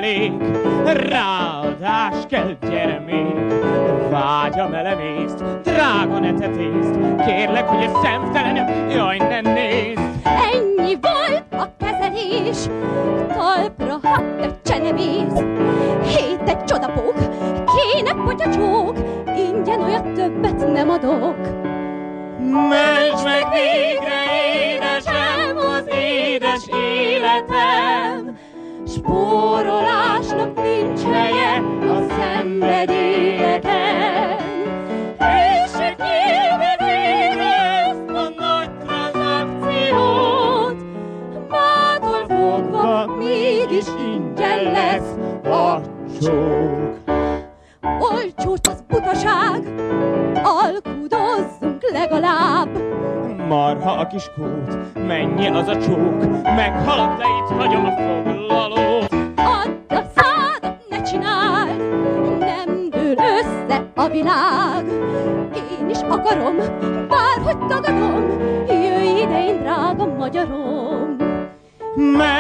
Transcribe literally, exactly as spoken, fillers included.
elég, ráadás kell, gyere még. Vágyam elemészt, drága ne tetészt, kérlek, hogy a szemtelenem, jaj, ne nézd. Ennyi volt a kezelés, talpra hadd a csenevész. Hét egy csodapók, kéne potyacsók, ingyen olyat többet nem adok. Mentsd meg végre, édesem, az édes életem! Spórolásnak nincs helye a szenvedélyeken. Hűsök nyilván végre ezt a nagy tranzakciót, Mától fogva mégis ingyen lesz a csók. olcsós az butaság, alkudozzunk legalább. Marha a kis kút, mennyi az a csók, meghalok, de itt hagyom a foglalót. Add a szádat, ne csináld, nem dől össze a világ. Én is akarom, bárhogy tagadom, jöjj ide, én drága magyarom. Menj